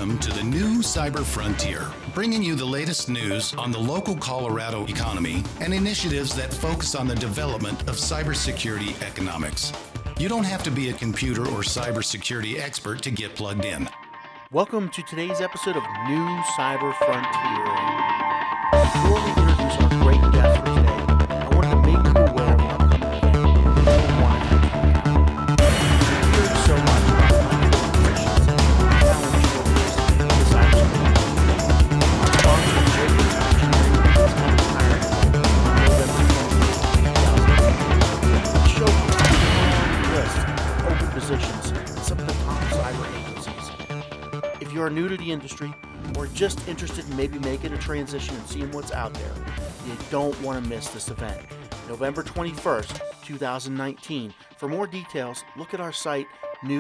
Welcome to the new Cyber Frontier, bringing you the latest news on the local Colorado economy and initiatives that focus on the development of cybersecurity economics. You don't have to be a computer or cybersecurity expert to get plugged in. Welcome to today's episode of New Cyber Frontier. Before we introduce our great guest for today, I want to make you aware of the upcoming event you don't want to miss. We've heard so much about microaggressions and challenge shortages in the cybersecurity. Our sponsor, Jacobs Engineering, is having a hiring event on November 20th. The show contains a long list of open positions in some of the top cyber agencies. If you are new to the industry or just interested in maybe making a transition and seeing what's out there, you don't want to miss this event. November 21st, 2019. For more details, look at our site,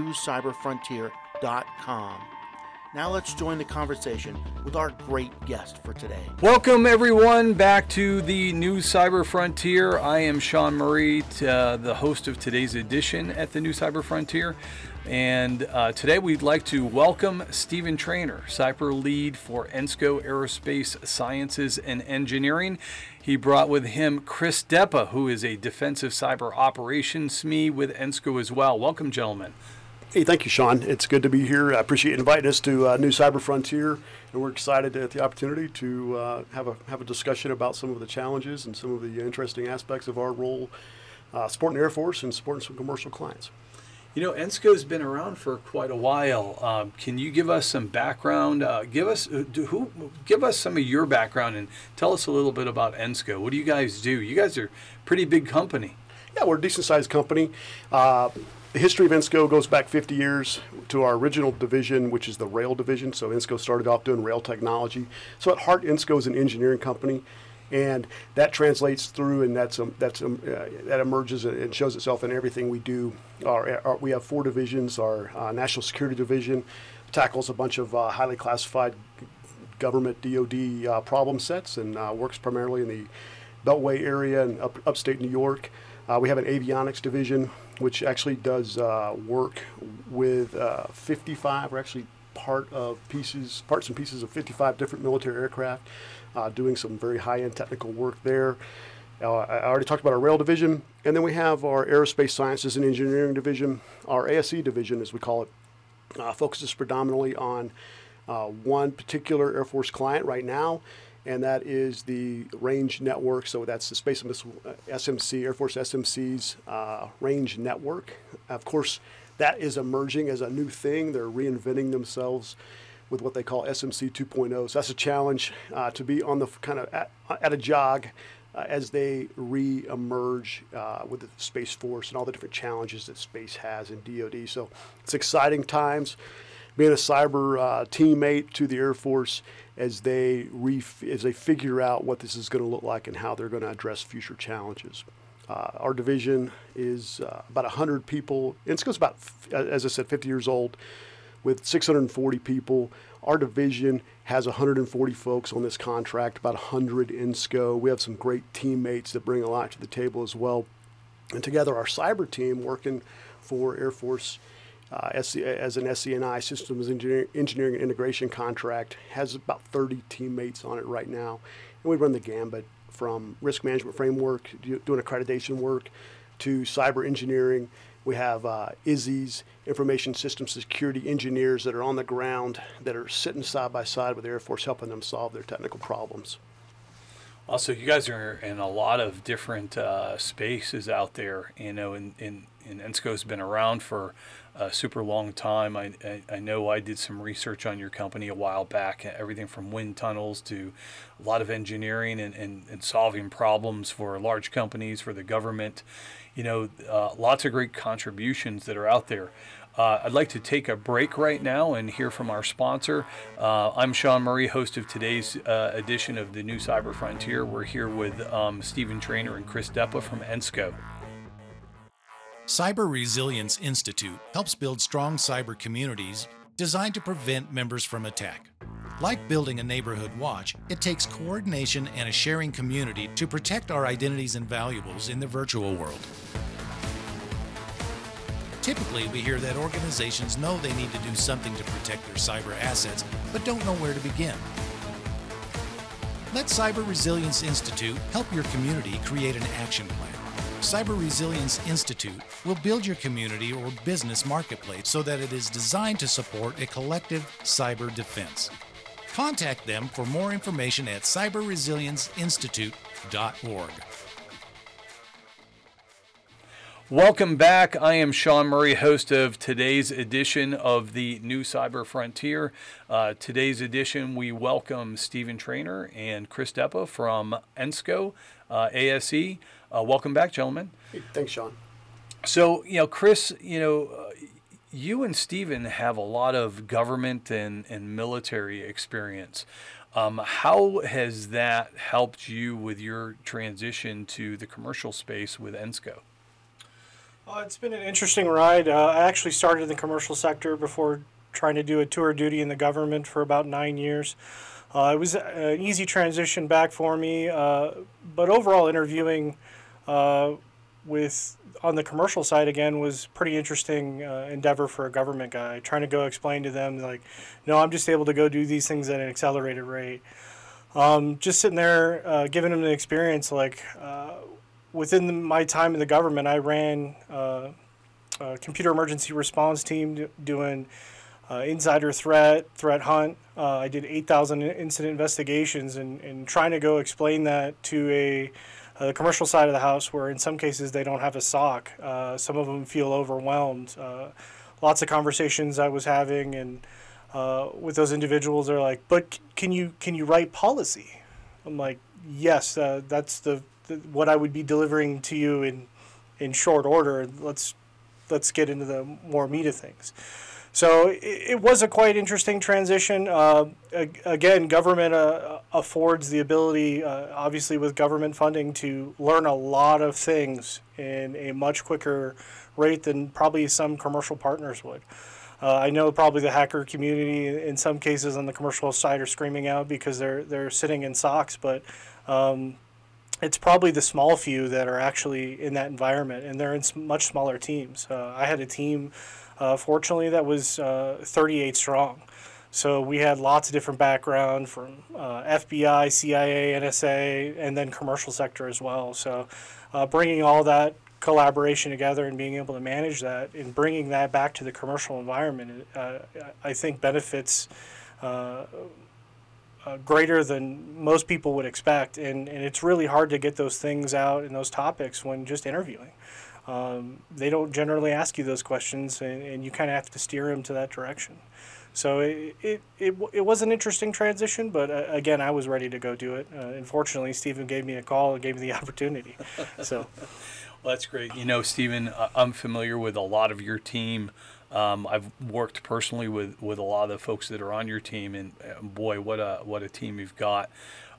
newscyberfrontier.com. Now let's join the conversation with our great guest for today. Welcome everyone back to the New Cyber Frontier. I am Sean Murray, the host of today's edition at the New Cyber Frontier. And today we'd like to welcome Stephen Traynor, Cyber Lead for ENSCO Aerospace Sciences and Engineering. He brought with him Chris Deppa, who is a defensive cyber operations SME with ENSCO as well. Welcome, gentlemen. Hey, thank you, Sean. It's good to be here. I appreciate you inviting us to New Cyber Frontier, and we're excited at the opportunity to have a discussion about some of the challenges and some of the interesting aspects of our role supporting the Air Force and supporting some commercial clients. You know, ENSCO's been around for quite a while. Can you give us some background? Give us some of your background and tell us a little bit about ENSCO. What do you guys do? You guys are a pretty big company. Yeah, we're a decent-sized company. The history of ENSCO goes back 50 years to our original division, which is the rail division. So ENSCO started off doing rail technology. So at heart, ENSCO is an engineering company. And that translates through, and that emerges and shows itself in everything we do. We have four divisions. Our National Security Division tackles a bunch of highly classified government DoD problem sets and works primarily in the Beltway area and upstate New York. We have an Avionics Division, which actually does work with 55, or actually parts and pieces of 55 different military aircraft. Doing some very high-end technical work there. I already talked about our rail division, and then we have our Aerospace Sciences and Engineering division. Our ASE division, as we call it, focuses predominantly on one particular Air Force client right now, and that is the range network. So that's the Space and Missile SMC, Air Force SMC's range network. Of course, that is emerging as a new thing. They're reinventing themselves with what they call SMC 2.0. So that's a challenge to be on the kind of at a jog as they re-emerge with the Space Force and all the different challenges that space has in DoD. So it's exciting times being a cyber teammate to the Air Force as they figure out what this is going to look like and how they're going to address future challenges. Our division is about 100 people. ENSCO's about, as I said, 50 years old. With 640 people. Our division has 140 folks on this contract, about 100 ENSCO. We have some great teammates that bring a lot to the table as well. And together, our cyber team, working for Air Force as an SCNI, Systems Engineering and Integration contract, has about 30 teammates on it right now. And we run the gambit from risk management framework, doing accreditation work, to cyber engineering. We have ISIs, information system security engineers that are on the ground, that are sitting side by side with the Air Force, helping them solve their technical problems. Also, you guys are in a lot of different spaces out there. You know, and ENSCO's been around for a super long time. I know I did some research on your company a while back, everything from wind tunnels to a lot of engineering and solving problems for large companies, for the government. You know, lots of great contributions that are out there. I'd like to take a break right now and hear from our sponsor. I'm Sean Murray, host of today's edition of the New Cyber Frontier. We're here with Stephen Traynor and Chris Deppa from ENSCO. Cyber Resilience Institute helps build strong cyber communities designed to prevent members from attack. Like building a neighborhood watch, it takes coordination and a sharing community to protect our identities and valuables in the virtual world. Typically, we hear that organizations know they need to do something to protect their cyber assets, but don't know where to begin. Let Cyber Resilience Institute help your community create an action plan. Cyber Resilience Institute will build your community or business marketplace so that it is designed to support a collective cyber defense. Contact them for more information at cyberresilienceinstitute.org. Welcome back. I am Sean Murray, host of today's edition of the New Cyber Frontier. Today's edition, we welcome Stephen Traynor and Chris Deppa from ENSCO ASE. Welcome back, gentlemen. Hey, thanks, Sean. So, Chris, you and Stephen have a lot of government and military experience. How has that helped you with your transition to the commercial space with ENSCO? It's been an interesting ride. I actually started in the commercial sector before trying to do a tour of duty in the government for about 9 years. It was an easy transition back for me, but overall interviewing on the commercial side again was pretty interesting endeavor for a government guy, trying to go explain to them like, no, I'm just able to go do these things at an accelerated rate. Just sitting there giving them the experience like within my time in the government, I ran a computer emergency response team doing insider threat hunt. I did 8,000 incident investigations and trying to go explain that to the commercial side of the house where in some cases they don't have a SOC. Some of them feel overwhelmed. Lots of conversations I was having and with those individuals are like, but can you write policy? I'm like, yes, that's what I would be delivering to you in short order. Let's get into the more meat of things. So it was a quite interesting transition. Again, government affords the ability, obviously with government funding, to learn a lot of things in a much quicker rate than probably some commercial partners would. I know probably the hacker community in some cases on the commercial side are screaming out because they're sitting in SOCs, but it's probably the small few that are actually in that environment, and they're in much smaller teams. I had a team, fortunately, that was 38 strong. So we had lots of different background from FBI, CIA, NSA, and then commercial sector as well. So bringing all that collaboration together and being able to manage that and bringing that back to the commercial environment, I think benefits greater than most people would expect, and it's really hard to get those things out and those topics when just interviewing. They don't generally ask you those questions, and you kind of have to steer them to that direction. So it was an interesting transition, but again, I was ready to go do it. Unfortunately, Stephen gave me a call and gave me the opportunity. So, well, that's great. Stephen, I'm familiar with a lot of your team. I've worked personally with a lot of the folks that are on your team, and boy, what a team you've got.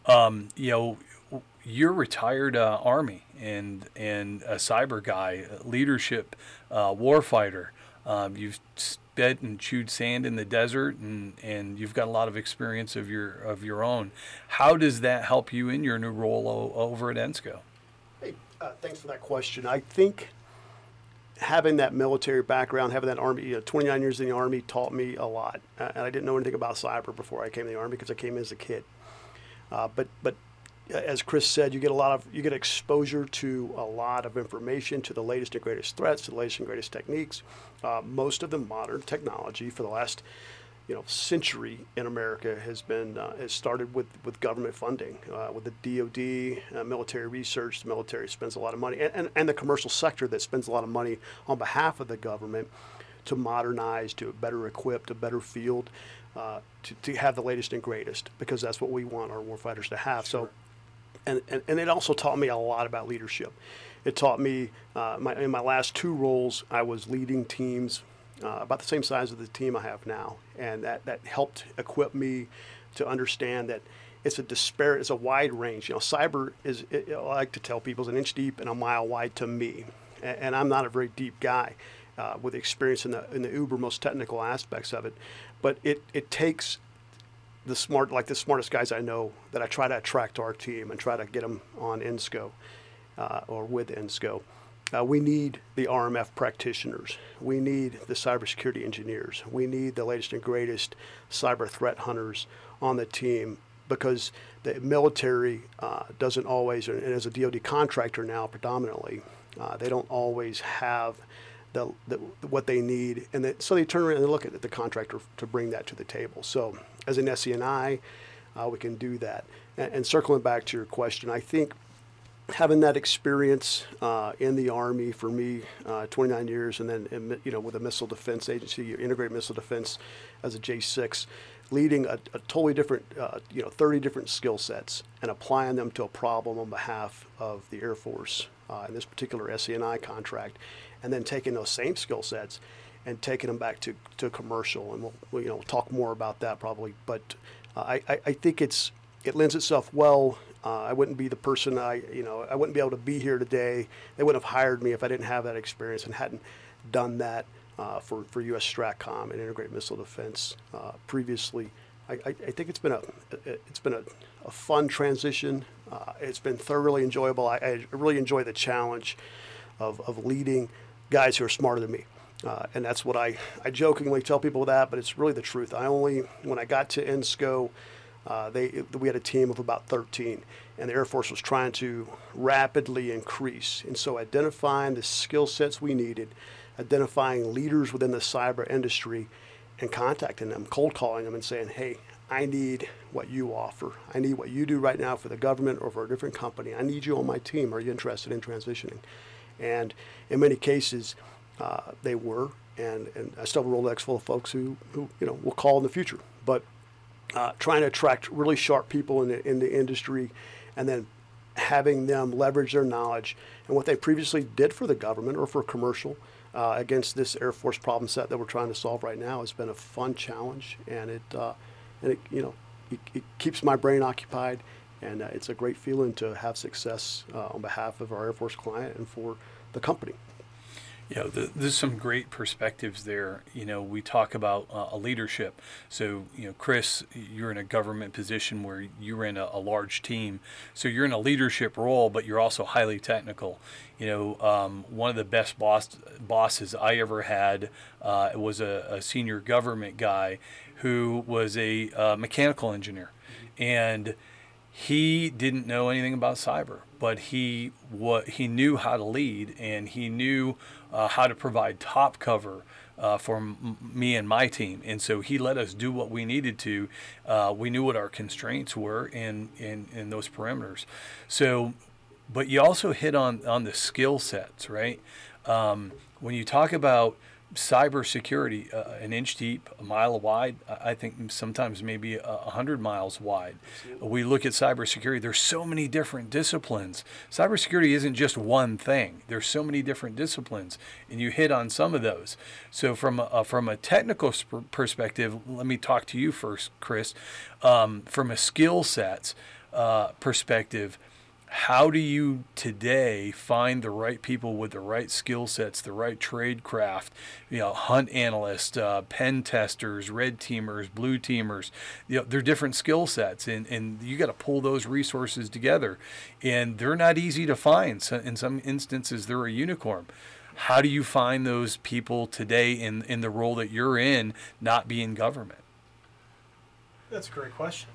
You're retired Army and a cyber guy, leadership, warfighter. You've sped and chewed sand in the desert, and you've got a lot of experience of your own. How does that help you in your new role over at ENSCO? Hey, thanks for that question. I think having that military background, having that Army, 29 years in the Army taught me a lot. And I didn't know anything about cyber before I came to the Army because I came as a kid. But as Chris said, you get exposure to a lot of information, to the latest and greatest threats, to the latest and greatest techniques. Most of the modern technology for the last century in America has started with government funding, with the DoD, military research. The military spends a lot of money, and the commercial sector that spends a lot of money on behalf of the government to modernize, to better equip, to better field, to have the latest and greatest, because that's what we want our warfighters to have. Sure. So, and it also taught me a lot about leadership. It taught me in my last two roles, I was leading teams about the same size of the team I have now, and that helped equip me to understand that it's a wide range. Cyber is, I like to tell people, is an inch deep and a mile wide to me, and I'm not a very deep guy with experience in the uber most technical aspects of it, but it takes the smartest guys I know that I try to attract to our team and try to get them on ENSCO or with ENSCO. we need the RMF practitioners. We need the cybersecurity engineers. We need the latest and greatest cyber threat hunters on the team, because the military doesn't always, and as a DoD contractor now predominantly, they don't always have what they need, and so they turn around and look at the contractor to bring that to the table. So as an SCNI, we can do that. And circling back to your question, I think having that experience in the Army for me, 29 years, and then with a missile defense agency, integrated missile defense as a J6, leading a totally different, 30 different skill sets and applying them to a problem on behalf of the Air Force in this particular SCNI contract, and then taking those same skill sets and taking them back to commercial, and we'll talk more about that probably. But I think it lends itself well. I wouldn't be the person I wouldn't be able to be here today. They wouldn't have hired me if I didn't have that experience and hadn't done that for U.S. Stratcom and integrated missile defense previously. I think it's been a fun transition. It's been thoroughly enjoyable. I really enjoy the challenge of leading guys who are smarter than me. And that's what I jokingly tell people that, but it's really the truth. When I got to ENSCO, we had a team of about 13, and the Air Force was trying to rapidly increase. And so identifying the skill sets we needed, identifying leaders within the cyber industry, and contacting them, cold calling them and saying, hey, I need what you offer. I need what you do right now for the government or for a different company. I need you on my team. Are you interested in transitioning? And in many cases, they were, and I still have a Rolodex full of folks who will call in the future. But trying to attract really sharp people in the industry, and then having them leverage their knowledge and what they previously did for the government or for commercial against this Air Force problem set that we're trying to solve right now has been a fun challenge, and it keeps my brain occupied, and it's a great feeling to have success on behalf of our Air Force client and for the company. There's some great perspectives there. We talk about a leadership. So, Chris, you're in a government position where you're in a large team. So you're in a leadership role, but you're also highly technical. One of the best bosses I ever had was a senior government guy who was a mechanical engineer. And he didn't know anything about cyber, but he knew how to lead, and he knew how to provide top cover for me and my team. And so he let us do what we needed to. We knew what our constraints were in those perimeters. So, but you also hit on the skill sets, right? When you talk about cybersecurity, an inch deep, a mile wide, I think sometimes maybe 100 miles wide. Absolutely. We look at cybersecurity, there's so many different disciplines. Cybersecurity isn't just one thing. There's so many different disciplines, and you hit on some of those. So from a technical perspective, let me talk to you first, Chris. From a skill sets perspective, how do you today find the right people with the right skill sets, the right trade craft, hunt analysts, pen testers, red teamers, blue teamers? They're different skill sets, and you got to pull those resources together, and they're not easy to find. So in some instances, they're a unicorn. How do you find those people today in the role that you're in, not being government? That's a great question.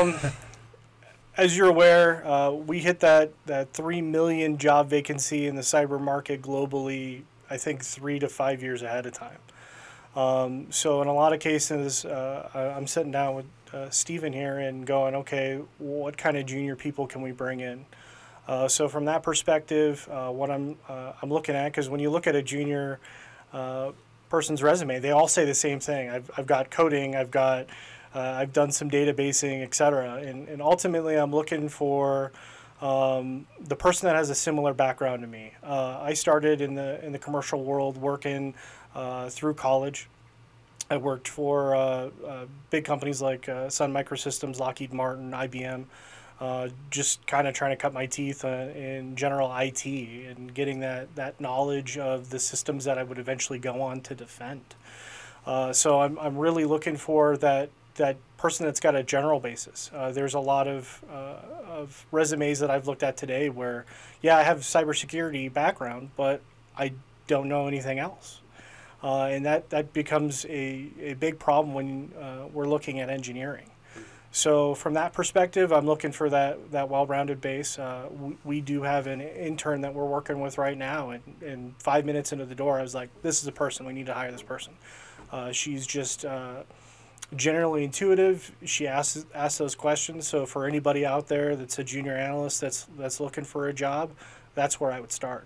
As you're aware, we hit that 3 million job vacancy in the cyber market globally, I think 3 to 5 years ahead of time. So in a lot of cases, I'm sitting down with Stephen here and going, okay, what kind of junior people can we bring in? So from that perspective, what I'm looking at, because when you look at a junior person's resume, they all say the same thing. I've got coding, I've done some databasing, et cetera. And ultimately, I'm looking for the person that has a similar background to me. I started in the commercial world working through college. I worked for big companies like Sun Microsystems, Lockheed Martin, IBM, just kind of trying to cut my teeth in general IT and getting that knowledge of the systems that I would eventually go on to defend. So I'm really looking for that that person that's got a general basis. There's a lot of resumes that I've looked at today where, yeah, I have cybersecurity background, but I don't know anything else. And that becomes a big problem when we're looking at engineering. So from that perspective, I'm looking for that well-rounded base. We do have an intern that we're working with right now, and 5 minutes into the door, I was like, this is a person, we need to hire this person. She's just generally intuitive. She asks those questions. So for anybody out there that's a junior analyst that's looking for a job, that's where I would start.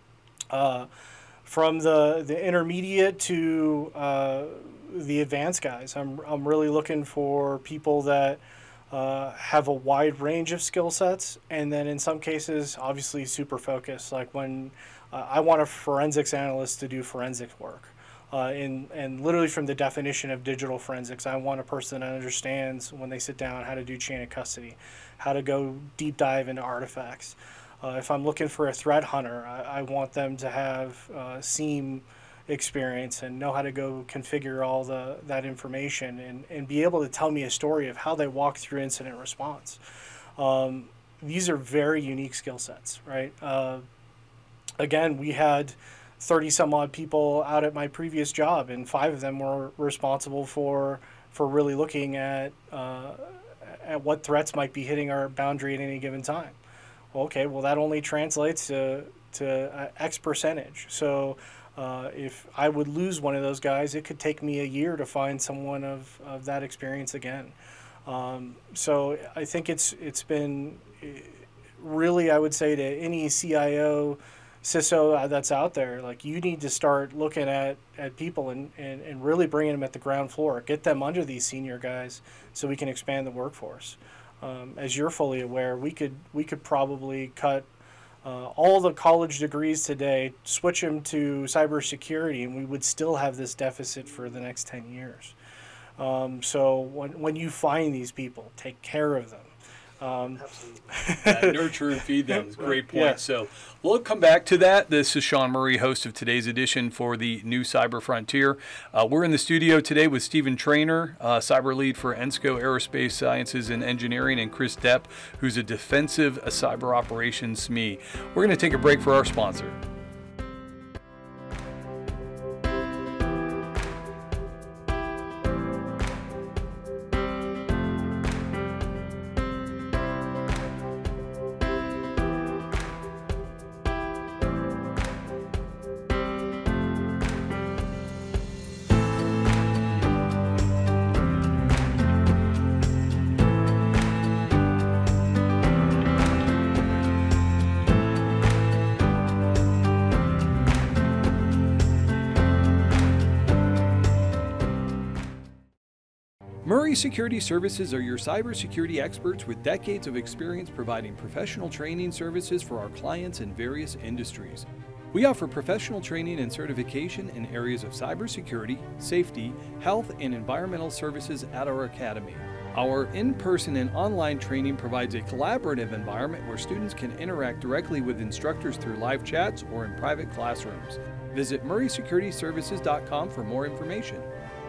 From the intermediate to the advanced guys, I'm really looking for people that have a wide range of skill sets, and then in some cases, obviously super focused. Like when I want a forensics analyst to do forensics work. And literally from the definition of digital forensics, I want a person that understands when they sit down how to do chain of custody, how to go deep dive into artifacts. If I'm looking for a threat hunter, I want them to have SIEM experience and know how to go configure all that information and be able to tell me a story of how they walk through incident response. These are very unique skill sets, right? Again, we had 30 some odd people out at my previous job, and 5 of them were responsible for really looking at what threats might be hitting our boundary at any given time. Okay, well that only translates to X percentage. So if I would lose one of those guys, it could take me a year to find someone of that experience again. So I think it's been really, I would say to any CIO, CISO that's out there, like you need to start looking at people and really bringing them at the ground floor, get them under these senior guys so we can expand the workforce. As you're fully aware, we could probably cut all the college degrees today, switch them to cybersecurity, and we would still have this deficit for the next 10 years. So when you find these people, take care of them. Nurture and feed them. Great point. Yeah. So we'll come back to that. This is Sean Murray, host of today's edition for the New Cyber Frontier. We're in the studio today with Stephen Trainer, cyber lead for ENSCO Aerospace Sciences and Engineering, and Chris Depp, who's a defensive cyber operations SME. We're going to take a break for our sponsor. Murray Security Services are your cybersecurity experts with decades of experience providing professional training services for our clients in various industries. We offer professional training and certification in areas of cybersecurity, safety, health, and environmental services at our academy. Our in-person and online training provides a collaborative environment where students can interact directly with instructors through live chats or in private classrooms. Visit murraysecurityservices.com for more information.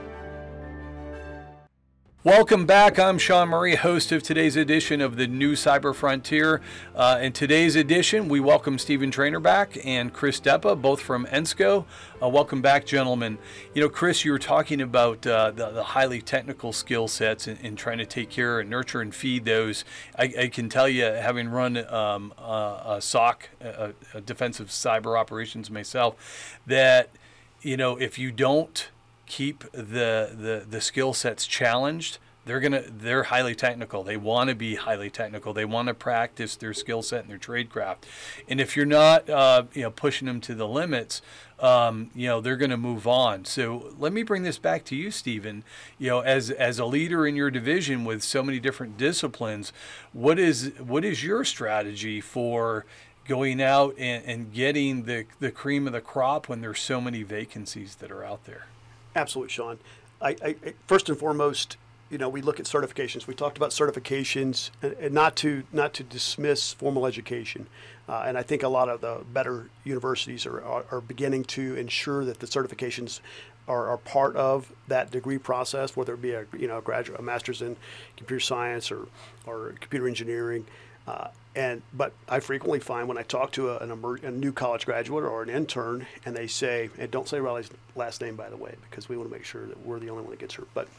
Welcome back. I'm Sean Murray, host of today's edition of the New Cyber Frontier. In today's edition, we welcome Stephen Trainer back and Chris Depp, both from ENSCO. Welcome back, gentlemen. You know, Chris, you were talking about the highly technical skill sets and trying to take care and nurture and feed those. I can tell you, having run a SOC, a defensive cyber operations myself, that, you know, if you don't keep the skill sets challenged, they're highly technical. They want to be highly technical. They want to practice their skill set and their trade craft. And if you're not pushing them to the limits, they're going to move on. So let me bring this back to you, Stephen. You know, as a leader in your division with so many different disciplines, what is your strategy for going out and getting the cream of the crop when there's so many vacancies that are out there? Absolutely, Sean. I first and foremost, we look at certifications. We talked about certifications, and not to dismiss formal education. And I think a lot of the better universities are beginning to ensure that the certifications are part of that degree process, whether it be a graduate, a master's in computer science or computer engineering. But I frequently find when I talk to a new college graduate or an intern, and they say, and don't say Riley's last name, by the way, because we want to make sure that we're the only one that gets her. But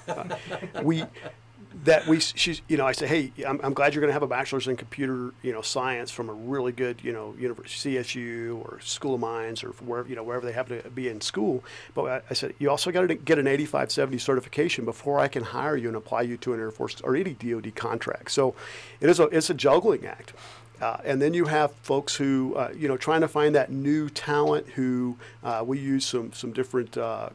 I say, hey, I'm glad you're going to have a bachelor's in computer, science from a really good, university, CSU or School of Mines or wherever they happen to be in school. But I said, you also got to get an 8570 certification before I can hire you and apply you to an Air Force or any DoD contract. So it's a juggling act. And then you have folks who, trying to find that new talent who we use some different,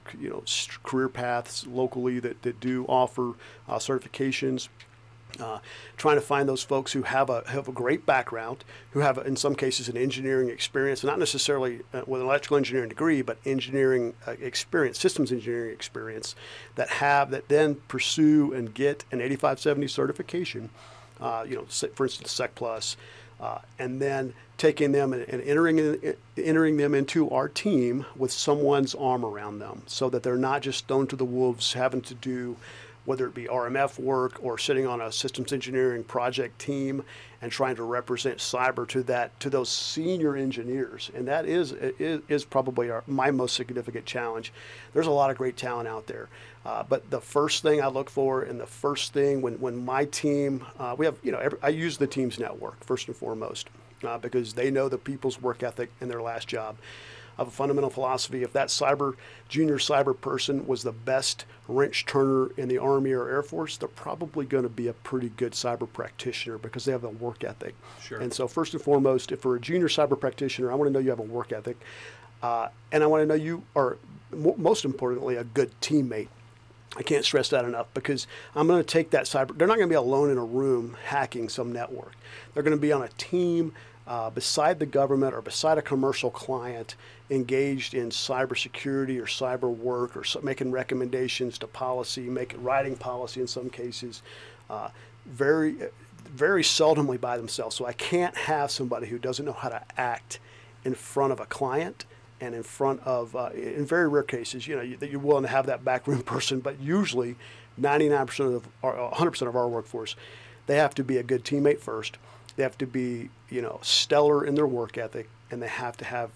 career paths locally that do offer certifications. Trying to find those folks who have a great background, who have, in some cases, an engineering experience, not necessarily with an electrical engineering degree, but engineering experience, systems engineering experience, that then pursue and get an 8570 certification, for instance, Sec Plus. And then taking them and entering them into our team with someone's arm around them, so that they're not just thrown to the wolves having to do, whether it be RMF work or sitting on a systems engineering project team and trying to represent cyber to those senior engineers. And that is probably my most significant challenge. There's a lot of great talent out there. But the first thing I look for, and the first thing when my team, we have, I use the team's network first and foremost, because they know the people's work ethic in their last job. I have a fundamental philosophy. If that junior cyber person was the best wrench turner in the Army or Air Force, they're probably going to be a pretty good cyber practitioner because they have a work ethic. Sure. And so first and foremost, if for a junior cyber practitioner, I want to know you have a work ethic. And I want to know you are, most importantly, a good teammate. I can't stress that enough, because I'm going to take that cyber. They're not going to be alone in a room hacking some network. They're going to be on a team beside the government or beside a commercial client, engaged in cybersecurity or cyber work, or making recommendations to policy, writing policy in some cases, very, very seldomly by themselves. So I can't have somebody who doesn't know how to act in front of a client. And in front of, in very rare cases, that you're willing to have that backroom person, but usually 99% or 100% of our workforce, they have to be a good teammate first. They have to be, stellar in their work ethic, and they have to have,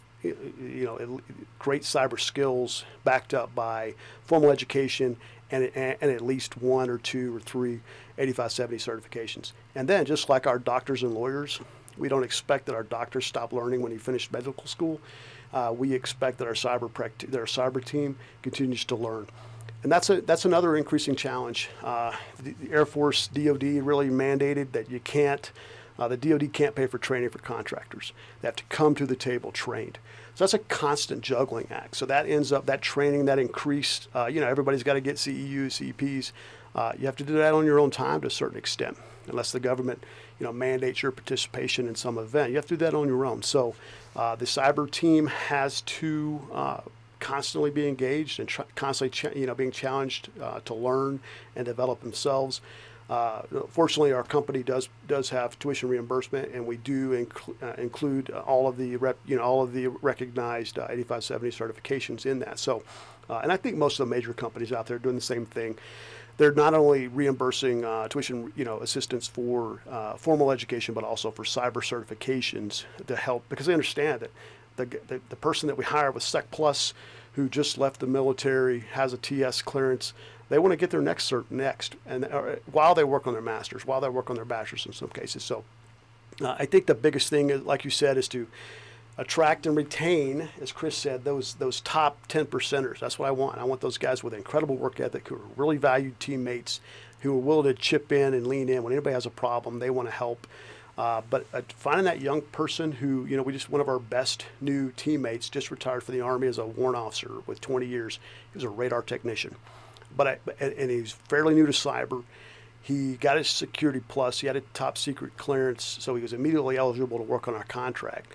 great cyber skills backed up by formal education and at least 1 or 2 or 3 8570 certifications. And then, just like our doctors and lawyers, we don't expect that our doctors stop learning when he finished medical school. We expect that our cyber team continues to learn. And that's another increasing challenge. The Air Force, DoD really mandated that the DoD can't pay for training for contractors. They have to come to the table trained. So that's a constant juggling act. So that ends up, that training, that increased, everybody's got to get CEUs, CEPs. You have to do that on your own time to a certain extent, unless the government, mandates your participation in some event. You have to do that on your own. So the cyber team has to constantly be engaged and constantly, being challenged to learn and develop themselves. Fortunately, our company does have tuition reimbursement, and we do include all of the recognized 8570 certifications in that. So, and I think most of the major companies out there are doing the same thing. They're not only reimbursing tuition, assistance for formal education, but also for cyber certifications to help, because they understand that the person that we hire with Sec Plus, who just left the military, has a TS clearance, they want to get their next cert next, and while they work on their masters, while they work on their bachelors in some cases. So I think the biggest thing, is, like you said, is to attract and retain, as Chris said, those top 10%ers. That's what I want. I want those guys with incredible work ethic, who are really valued teammates, who are willing to chip in and lean in when anybody has a problem. They want to help. But finding that young person who, one of our best new teammates just retired from the Army as a warrant officer with 20 years. He was a radar technician. And he's fairly new to cyber. He got his Security Plus. He had a top secret clearance, so he was immediately eligible to work on our contract.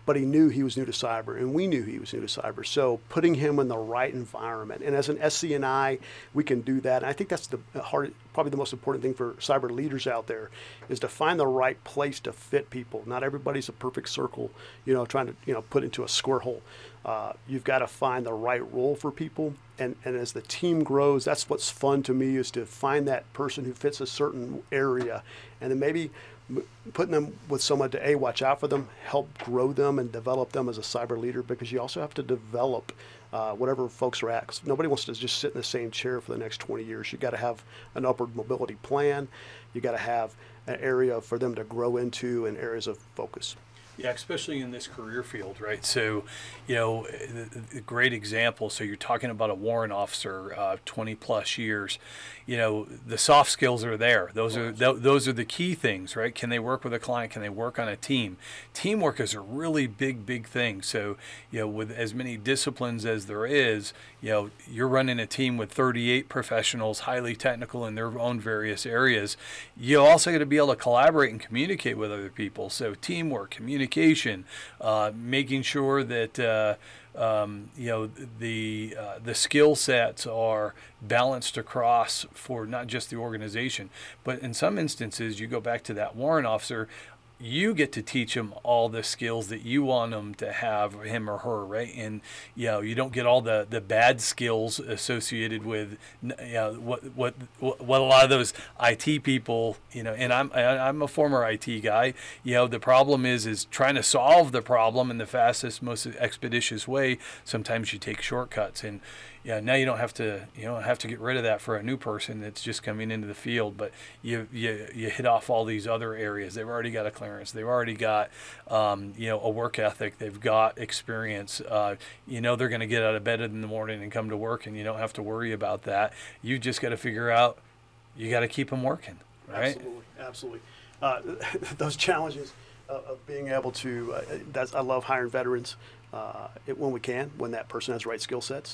but he knew he was new to cyber, and we knew he was new to cyber. So putting him in the right environment, and as an SC&I, we can do that. And I think that's probably the most important thing for cyber leaders out there, is to find the right place to fit people. Not everybody's a perfect circle, trying to put into a square hole. You've got to find the right role for people, and as the team grows, that's what's fun to me, is to find that person who fits a certain area, and then maybe putting them with someone to watch out for them, help grow them and develop them as a cyber leader, because you also have to develop whatever folks are at. 'Cause nobody wants to just sit in the same chair for the next 20 years. You got to have an upward mobility plan. You got to have an area for them to grow into and areas of focus. Yeah, especially in this career field, right? So, a great example. So you're talking about a warrant officer, 20 plus years. The soft skills are there. Those are the key things, right? Can they work with a client? Can they work on a team? Teamwork is a really big thing. So, with as many disciplines as there is, you're running a team with 38 professionals, highly technical in their own various areas. You also got to be able to collaborate and communicate with other people. So teamwork, communication, making sure that the skill sets are balanced across for not just the organization, but in some instances, you go back to that warrant officer. You get to teach them all the skills that you want them to have, him or her, right? And you don't get all the bad skills associated with what a lot of those IT people, And I'm a former IT guy. The problem is trying to solve the problem in the fastest, most expeditious way. Sometimes you take shortcuts, and now you don't have to get rid of that for a new person that's just coming into the field, but you hit off all these other areas. They've already got a clearance. They've already got a work ethic. They've got experience. They're going to get out of bed in the morning and come to work, and you don't have to worry about that. You just got to figure out, you got to keep them working, right? Absolutely. Those challenges of being able to, I love hiring veterans when we can, when that person has the right skill sets.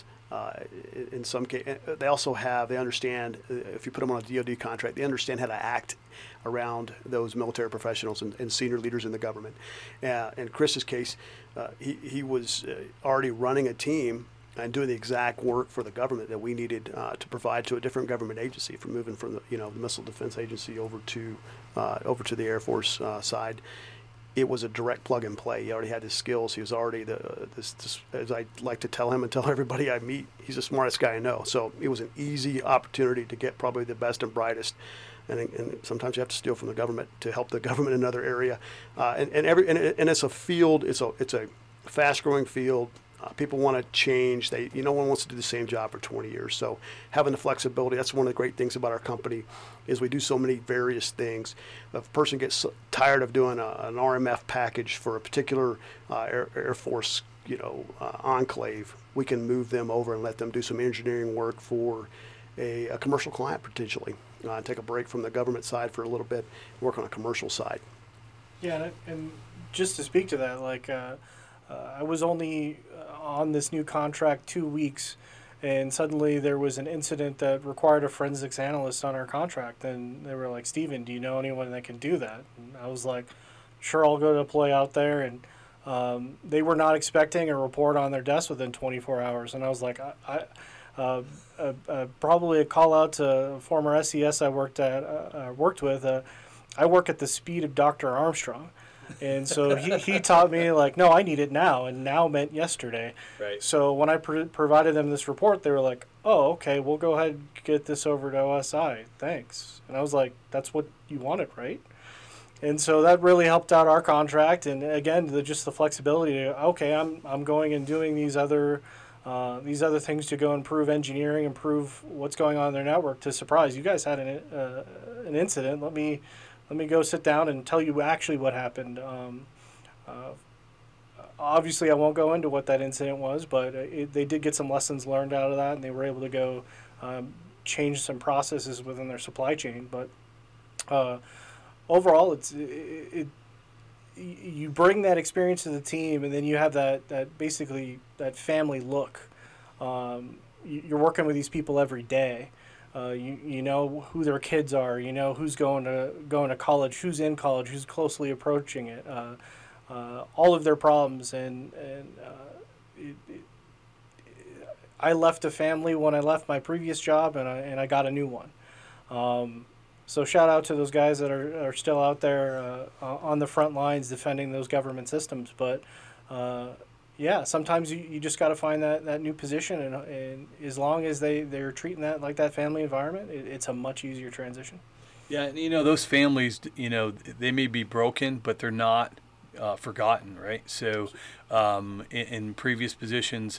In some case, they understand, if you put them on a DoD contract, they understand how to act around those military professionals and senior leaders in the government. In Chris's case, he was already running a team and doing the exact work for the government that we needed to provide to a different government agency, from moving from the Missile Defense Agency over to the Air Force side. It was a direct plug and play. He already had his skills. He was already as I like to tell him and tell everybody I meet, he's the smartest guy I know. So it was an easy opportunity to get probably the best and brightest. And sometimes you have to steal from the government to help the government in another area. And it's a field. It's a fast-growing field. People want to change. No one wants to do the same job for 20 years. So having the flexibility, that's one of the great things about our company, is we do so many various things. If a person gets tired of doing an RMF package for a particular Air Force, enclave, we can move them over and let them do some engineering work for a commercial client potentially. Take a break from the government side for a little bit, work on a commercial side. Yeah, and just to speak to that, I was only on this new contract 2 weeks, and suddenly there was an incident that required a forensics analyst on our contract, and they were like, "Steven, do you know anyone that can do that?" And I was like, "Sure, I'll go deploy out there." And they were not expecting a report on their desk within 24 hours, and I was like, probably a call out to a former SES I worked with. I work at the speed of Dr. Armstrong. And so he taught me, no, I need it now, and now meant yesterday. Right. So when I provided them this report, they were like, "Oh, okay, we'll go ahead and get this over to OSI. Thanks." And I was like, "That's what you wanted, right?" And so that really helped out our contract. And again, just the flexibility to, okay, I'm going and doing these other things to go improve engineering, improve what's going on in their network. To surprise, you guys had an incident. Let me go sit down and tell you actually what happened. Obviously, I won't go into what that incident was, but they did get some lessons learned out of that, and they were able to go change some processes within their supply chain. But overall, you bring that experience to the team, and then you have that basically that family look. You're working with these people every day. You know who their kids are. You know who's going to college, who's in college, who's closely approaching it. all of their problems. I left a family when I left my previous job, and I got a new one. So shout out to those guys that are still out there on the front lines defending those government systems. But yeah, sometimes you just got to find that new position, and as long as they're treating that like that family environment, it's a much easier transition. Yeah, and those families, they may be broken, but they're not forgotten, right? So in previous positions,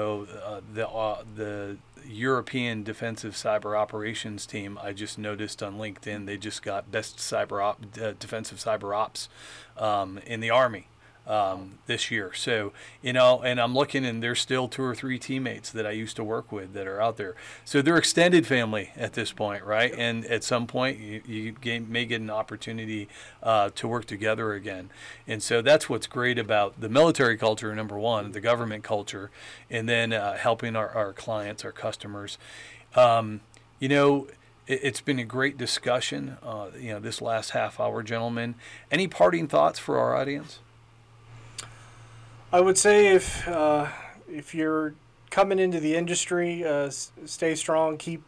the European Defensive Cyber Operations Team, I just noticed on LinkedIn, they just got Best Defensive Cyber Ops in the Army this year. So, and I'm looking, and there's still 2 or 3 teammates that I used to work with that are out there. So they're extended family at this point, right? And at some point, you may get an opportunity to work together again. And so that's what's great about the military culture, number one, the government culture, and then helping our clients, our customers. It's been a great discussion, this last half hour, gentlemen. Any parting thoughts for our audience? I would say if you're coming into the industry, stay strong. Keep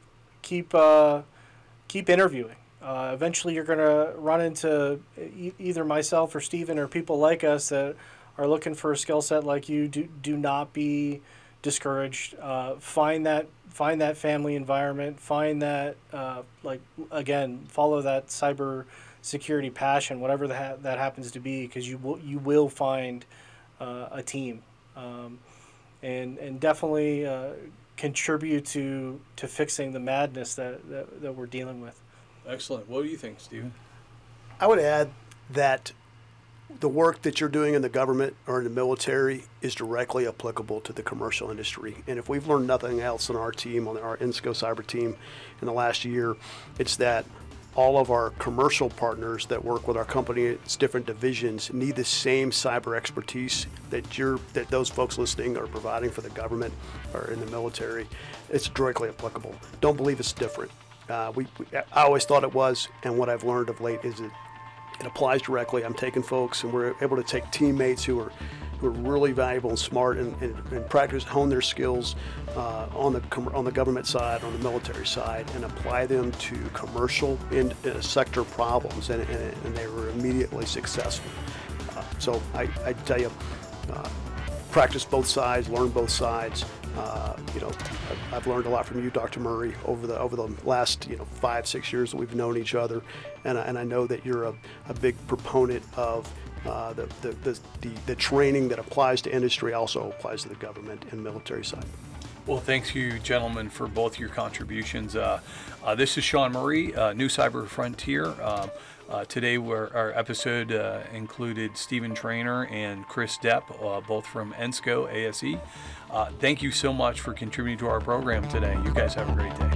interviewing. Eventually, you're going to run into either myself or Steven or people like us that are looking for a skill set like you. Do not be discouraged. Find that family environment. Find that follow that cyber security passion, whatever that happens to be, because you will find a team, and definitely contribute to fixing the madness that we're dealing with. Excellent. What do you think, Steven? I would add that the work that you're doing in the government or in the military is directly applicable to the commercial industry. And if we've learned nothing else on our team, on our ENSCO cyber team in the last year, it's that all of our commercial partners that work with our company, its different divisions, need the same cyber expertise that those folks listening are providing for the government or in the military. It's directly applicable. Don't believe it's different. I always thought it was, and what I've learned of late is it applies directly. I'm taking folks, and we're able to take teammates who are really valuable and smart and practice, hone their skills on the government side, on the military side, and apply them to commercial sector problems, and they were immediately successful. So I tell you, practice both sides, learn both sides. I've learned a lot from you, Dr. Murray, over the last 5-6 years that we've known each other, and I know that you're a big proponent of the training that applies to industry also applies to the government and military side. Well, thanks you, gentlemen, for both your contributions. This is Sean Murray, New Cyber Frontier. Today, our episode included Steven Trainer and Chris Depp, both from ENSCO ASE. Thank you so much for contributing to our program today. You guys have a great day.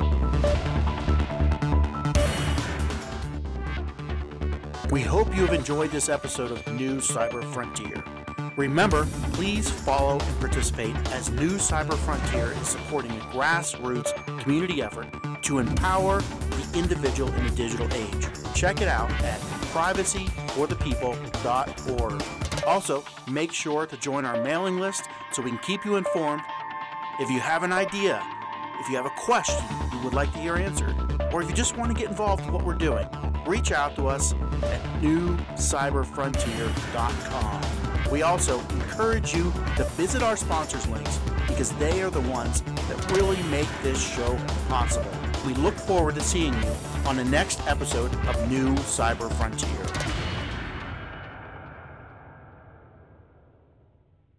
We hope you have enjoyed this episode of New Cyber Frontier. Remember, please follow and participate as New Cyber Frontier is supporting a grassroots community effort to empower the individual in the digital age. Check it out at privacyforthepeople.org. Also, make sure to join our mailing list so we can keep you informed. If you have an idea, if you have a question you would like to hear answered, or if you just want to get involved in what we're doing, reach out to us at newcyberfrontier.com. We also encourage you to visit our sponsors links because they are the ones that really make this show possible. We look forward to seeing you on the next episode of New Cyber Frontier.